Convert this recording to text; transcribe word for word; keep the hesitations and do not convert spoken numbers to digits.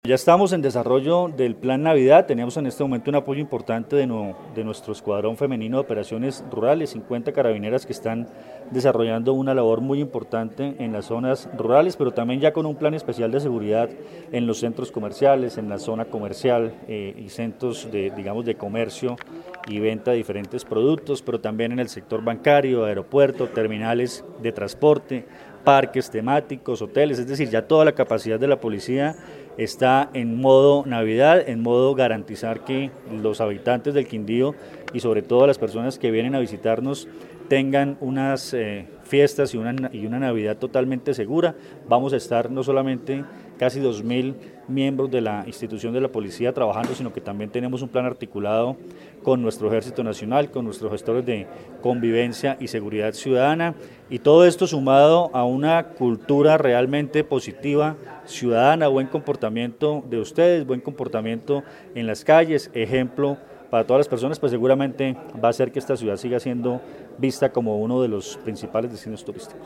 Ya estamos en desarrollo del Plan Navidad, tenemos en este momento un apoyo importante de, no, de nuestro escuadrón femenino de operaciones rurales, cincuenta carabineras que están desarrollando una labor muy importante en las zonas rurales, pero también ya con un plan especial de seguridad en los centros comerciales, en la zona comercial eh, y centros de, digamos, de comercio y venta de diferentes productos, pero también en el sector bancario, aeropuerto, terminales de transporte, parques temáticos, hoteles, es decir, ya toda la capacidad de la policía está en modo Navidad, en modo garantizar que los habitantes del Quindío y sobre todo las personas que vienen a visitarnos tengan unas eh, fiestas y una, y una Navidad totalmente segura. Vamos a estar no solamente casi dos mil miembros de la institución de la policía trabajando, sino que también tenemos un plan articulado con nuestro Ejército Nacional, con nuestros gestores de convivencia y seguridad ciudadana, y todo esto sumado a una cultura realmente positiva, ciudadana, buen comportamiento de ustedes, buen comportamiento en las calles, ejemplo para todas las personas, pues seguramente va a hacer que esta ciudad siga siendo vista como uno de los principales destinos turísticos.